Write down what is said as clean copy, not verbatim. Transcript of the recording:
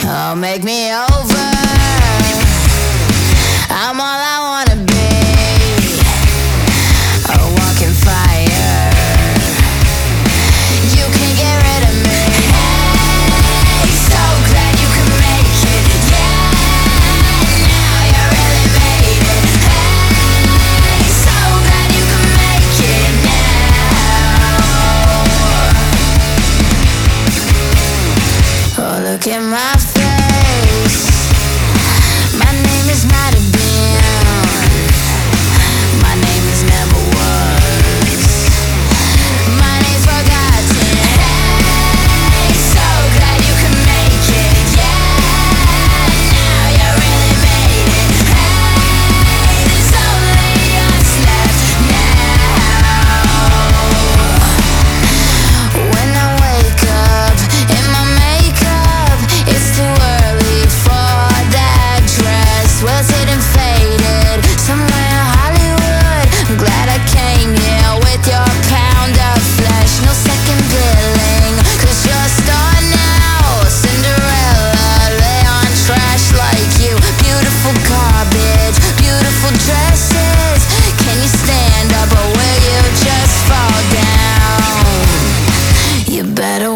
Oh, make me over. I'm all I wanna be, a walking fire. You can get rid of me. Hey, so glad you could make it. Yeah, now you really made it. Hey, so glad you could make it now. Oh, look at my face. My name is not a band. My name is never was. My name's forgotten. Hey, so glad you could make it. Yeah, now you really made it. Hey, there's only us left now. When I wake up in my makeup, it's too early for that dress. Wilted and faded, somewhere in Hollywood. I'm glad I came here with your pound of flesh. No second billing, 'cause you're a star now. Cinderella, lay on trash like you. Beautiful garbage, beautiful dresses. Can you stand up or will you just fall down? You better